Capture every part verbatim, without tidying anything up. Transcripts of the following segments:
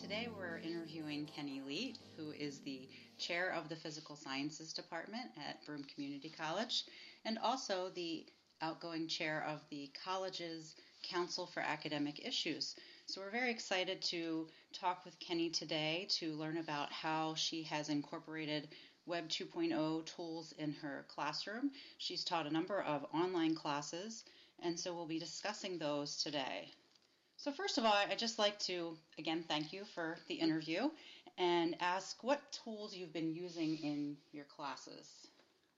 Today we're interviewing Kenny Leet, who is the chair of the Physical Sciences Department at Broome Community College, and also the outgoing chair of the college's Council for Academic Issues. So we're very excited to talk with Kenny today to learn about how she has incorporated Web two point oh tools in her classroom. She's taught a number of online classes, and so we'll be discussing those today. So first of all, I'd just like to, again, thank you for the interview and ask what tools you've been using in your classes.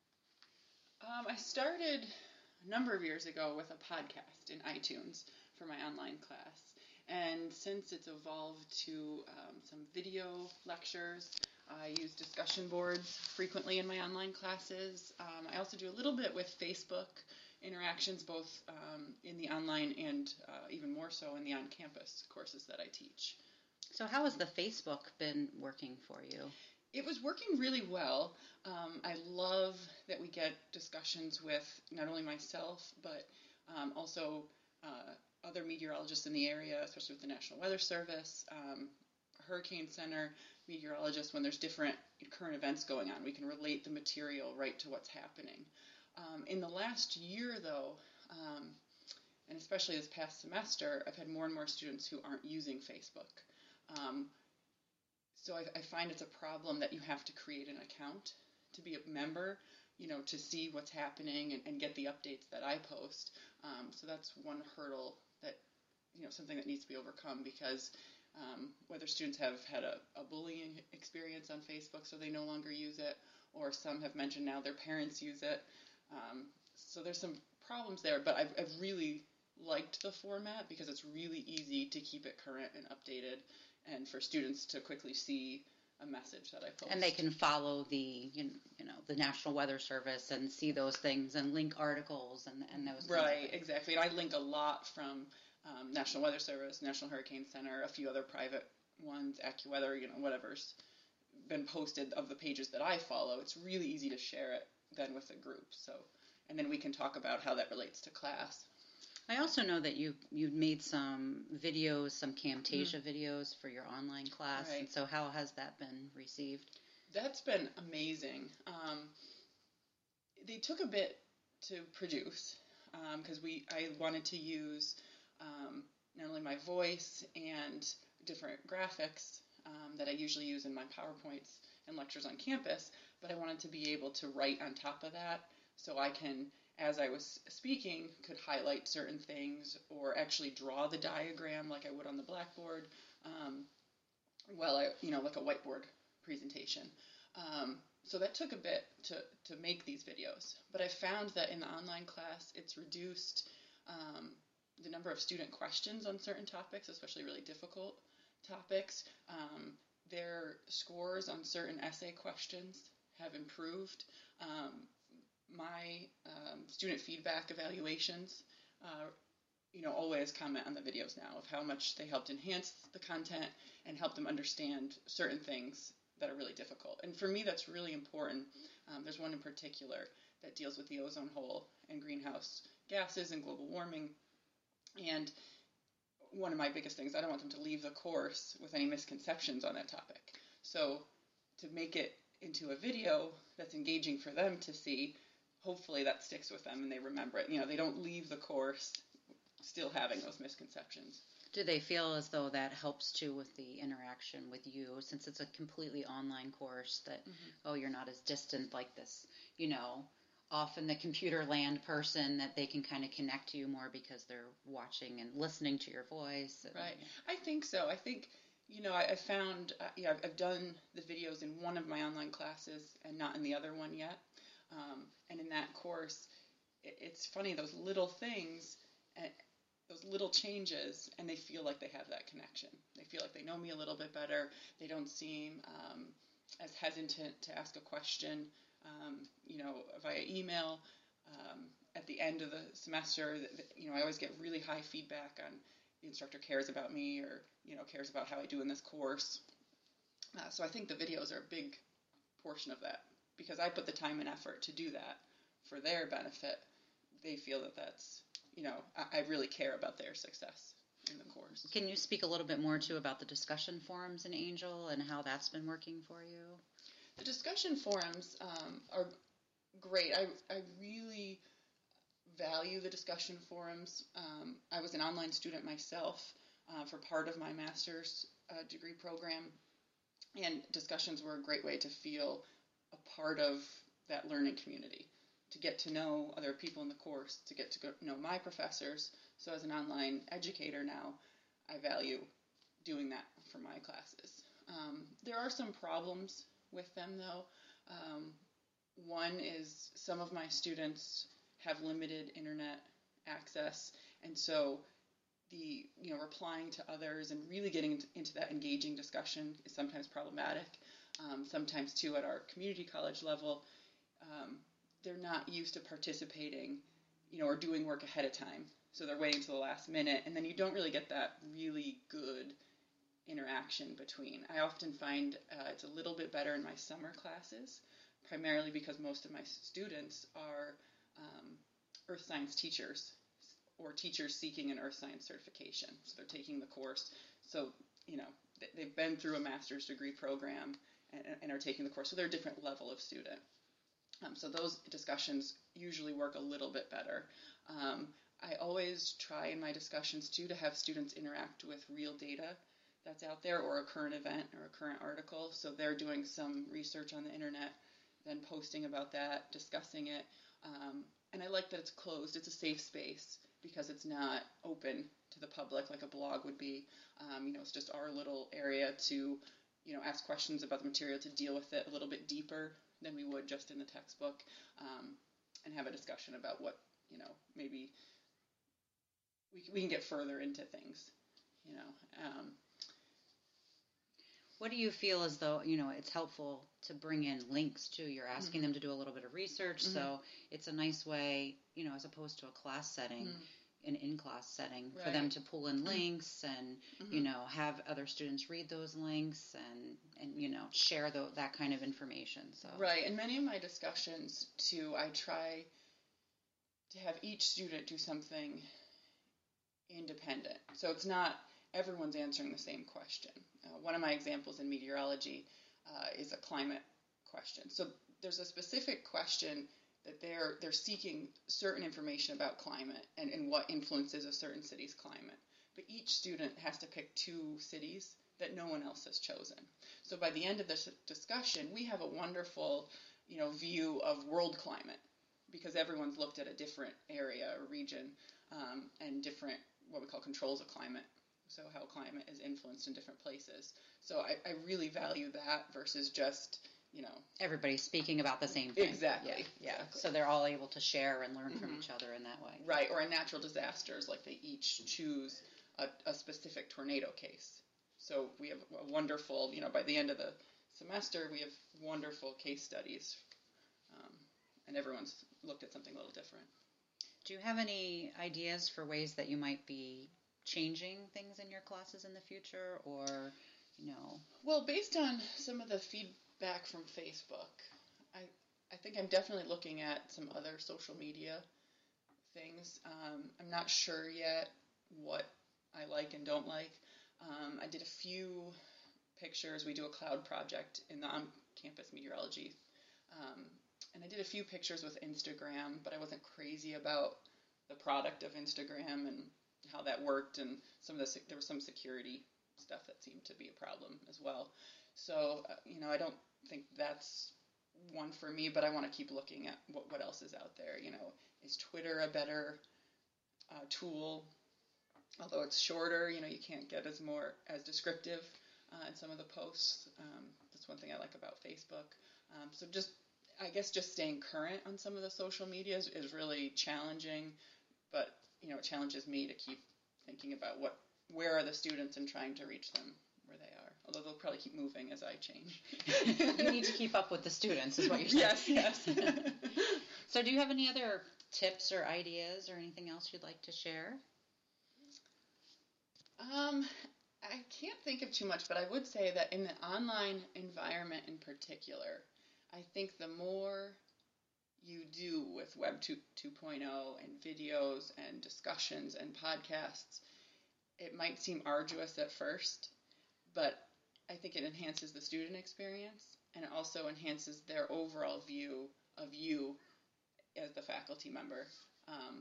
Um, I started a number of years ago with a podcast in iTunes for my online class. And since it's evolved to um, some video lectures, I use discussion boards frequently in my online classes. Um, I also do a little bit with Facebook interactions, both um, in the online and uh, even more so in the on-campus courses that I teach. So how has the Facebook been working for you? It was working really well. Um, I love that we get discussions with not only myself, but um, also uh, other meteorologists in the area, especially with the National Weather Service, um, Hurricane Center, meteorologists, when there's different current events going on. We can relate the material right to what's happening. Um, in the last year, though, um, and especially this past semester, I've had more and more students who aren't using Facebook. Um, so I, I find it's a problem that you have to create an account to be a member, you know, to see what's happening and, and get the updates that I post. Um, so that's one hurdle that, you know, something that needs to be overcome, because um, whether students have had a, a bullying experience on Facebook so they no longer use it, or some have mentioned now their parents use it. Um, so there's some problems there, but I've, I've really liked the format because it's really easy to keep it current and updated, and for students to quickly see a message that I post. And they can follow the, you know, the National Weather Service and see those things and link articles and, and those things. Right, exactly. And I link a lot from um, National Weather Service, National Hurricane Center, a few other private ones, AccuWeather, you know, whatever's been posted of the pages that I follow. It's really easy to share it then with a group. So, and then we can talk about how that relates to class. I also know that you you made some videos, some Camtasia mm-hmm. videos for your online class, right. And so how has that been received? That's been amazing. Um, they took a bit to produce because um, we I wanted to use um, not only my voice and different graphics um, that I usually use in my PowerPoints and lectures on campus, but I wanted to be able to write on top of that so I can, as I was speaking, could highlight certain things or actually draw the diagram like I would on the blackboard, um, well, I, you know, like a whiteboard presentation. Um, so that took a bit to, to make these videos. But I found that in the online class, it's reduced um, the number of student questions on certain topics, especially really difficult topics. Um, their scores on certain essay questions have improved. Um, My um, student feedback evaluations, uh, you know, always comment on the videos now of how much they helped enhance the content and help them understand certain things that are really difficult. And for me, that's really important. Um, there's one in particular that deals with the ozone hole and greenhouse gases and global warming. And one of my biggest things, I don't want them to leave the course with any misconceptions on that topic. So to make it into a video that's engaging for them to see, hopefully that sticks with them and they remember it. You know, they don't leave the course still having those misconceptions. Do they feel as though that helps too with the interaction with you, since it's a completely online course, that, mm-hmm. oh, you're not as distant like this, you know, off in the computer land person, that they can kind of connect to you more because they're watching and listening to your voice? And, right. I think so. I think, you know, I, I found, uh, yeah, I've, I've done the videos in one of my online classes and not in the other one yet. Um, and in that course, it, it's funny, those little things, and those little changes, and they feel like they have that connection. They feel like they know me a little bit better. They don't seem um, as hesitant to ask a question, um, you know, via email. Um, at the end of the semester, you know, I always get really high feedback on the instructor cares about me, or, you know, cares about how I do in this course. Uh, so I think the videos are a big portion of that, because I put the time and effort to do that for their benefit. They feel that that's, you know, I, I really care about their success in the course. Can you speak a little bit more, too, about the discussion forums in Angel and how that's been working for you? The discussion forums um, are great. I, I really value the discussion forums. Um, I was an online student myself uh, for part of my master's uh, degree program, and discussions were a great way to feel a part of that learning community, to get to know other people in the course, to get to go, know my professors. So as an online educator now, I value doing that for my classes. Um, there are some problems with them, though. Um, one is some of my students have limited internet access, and so the you know replying to others and really getting into that engaging discussion is sometimes problematic. Um, sometimes too at our community college level, um, they're not used to participating, you know, or doing work ahead of time. So they're waiting till the last minute, and then you don't really get that really good interaction between. I often find uh, it's a little bit better in my summer classes, primarily because most of my students are um, earth science teachers or teachers seeking an earth science certification. So they're taking the course. So, you know, they've been through a master's degree program and, and are taking the course. So they're a different level of student. Um, so those discussions usually work a little bit better. Um, I always try in my discussions, too, to have students interact with real data that's out there, or a current event or a current article. So they're doing some research on the internet, then posting about that, discussing it. Um, and I like that it's closed. It's a safe space because it's not open to the public like a blog would be. Um, you know, it's just our little area to, you know, ask questions about the material, to deal with it a little bit deeper than we would just in the textbook, um, and have a discussion about what, you know, maybe we, we can get further into things, you know. Um, What do you feel as though, you know, it's helpful to bring in links too? You're asking mm-hmm. them to do a little bit of research, mm-hmm. so it's a nice way, you know, as opposed to a class setting, mm-hmm. an in-class setting, right. for them to pull in links and, mm-hmm. you know, have other students read those links and, and you know, share the, that kind of information. So Right, and many of my discussions too, I try to have each student do something independent. So it's not everyone's answering the same question. Uh, one of my examples in meteorology uh, is a climate question. So there's a specific question that they're they're seeking certain information about climate and, and what influences a certain city's climate. But each student has to pick two cities that no one else has chosen. So by the end of this discussion, we have a wonderful, you know, view of world climate because everyone's looked at a different area or region um, and different what we call controls of climate. So how climate is influenced in different places. So I, I really value that versus just, you know... everybody speaking about the same thing. Exactly. Yeah, yeah. Exactly. So they're all able to share and learn mm-hmm. from each other in that way. Right, or in natural disasters, like they each choose a, a specific tornado case. So we have a wonderful, you know, by the end of the semester, we have wonderful case studies. Um, and everyone's looked at something a little different. Do you have any ideas for ways that you might be changing things in your classes in the future, or, you know? Well, based on some of the feedback from Facebook, I I think I'm definitely looking at some other social media things. Um, I'm not sure yet what I like and don't like. Um, I did a few pictures. We do a cloud project in the on-campus meteorology, um, and I did a few pictures with Instagram, but I wasn't crazy about the product of Instagram and how that worked, and some of the there was some security stuff that seemed to be a problem as well. So uh, you know, I don't think that's one for me, but I want to keep looking at what what else is out there. You know, is Twitter a better uh, tool? Although it's shorter, you know, you can't get as more as descriptive uh, in some of the posts. Um, that's one thing I like about Facebook. Um, so just I guess just staying current on some of the social medias is really challenging, but you know, it challenges me to keep thinking about what, where are the students and trying to reach them where they are. Although they'll probably keep moving as I change. You need to keep up with the students, is what you're saying. Yes, yes. So, do you have any other tips or ideas or anything else you'd like to share? Um, I can't think of too much, but I would say that in the online environment in particular, I think the more you do with Web two point oh and videos and discussions and podcasts, it might seem arduous at first, but I think it enhances the student experience, and it also enhances their overall view of you as the faculty member. Um,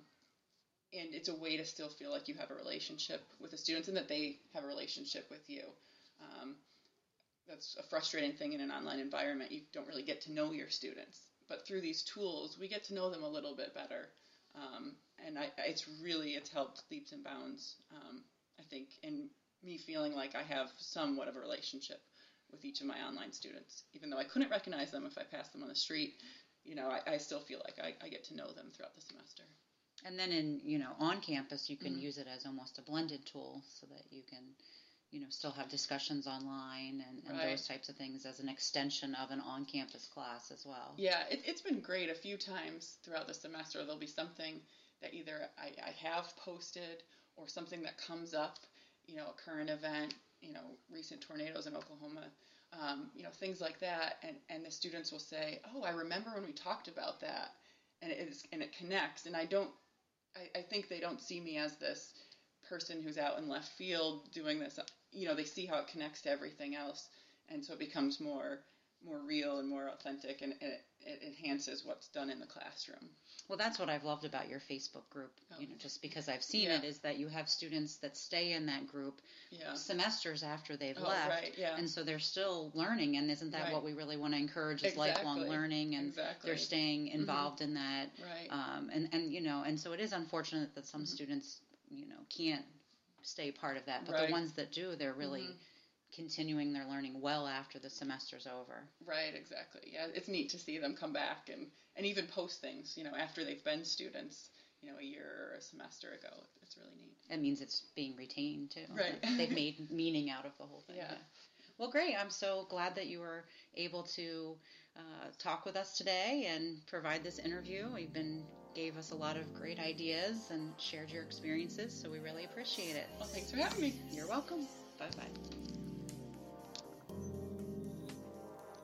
and it's a way to still feel like you have a relationship with the students and that they have a relationship with you. Um, that's a frustrating thing in an online environment. You don't really get to know your students. But through these tools, we get to know them a little bit better. Um, and I, it's really, it's helped leaps and bounds, um, I think, in me feeling like I have somewhat of a relationship with each of my online students. Even though I couldn't recognize them if I passed them on the street, you know, I, I still feel like I, I get to know them throughout the semester. And then in, you know, on campus, you can Mm-hmm. use it as almost a blended tool so that you can, you know, still have discussions online and, and Right. those types of things as an extension of an on-campus class as well. Yeah, it, it's been great. A few times throughout the semester, there'll be something that either I, I have posted or something that comes up, you know, a current event, you know, recent tornadoes in Oklahoma, um, you know, things like that. And, and the students will say, oh, I remember when we talked about that. And it, is, and it connects. And I don't, I, I think they don't see me as this person who's out in left field doing this. You know, they see how it connects to everything else. And so it becomes more more real and more authentic, and it, it enhances what's done in the classroom. Well, that's what I've loved about your Facebook group, Oh. you know, just because I've seen Yeah. it, is that you have students that stay in that group Yeah. semesters after they've Oh, left. right, yeah. And so they're still learning, and isn't that Right. what we really want to encourage is lifelong Exactly. learning, and Exactly. they're staying involved in that. Right. Um, and, and, you know, and so it is unfortunate that some Mhm. students, you know, can't stay part of that. But Right. the ones that do, they're really Mhm. continuing their learning well after the semester's over. Right, exactly. Yeah, it's neat to see them come back and, and even post things, you know, after they've been students, you know, a year or a semester ago. It's really neat. It means it's being retained too. Right. They've made meaning out of the whole thing. Yeah. Well, great. I'm so glad that you were able to uh, talk with us today and provide this interview. You've been gave us a lot of great ideas and shared your experiences, so we really appreciate it. Well, thanks for having me. You're welcome. Bye-bye.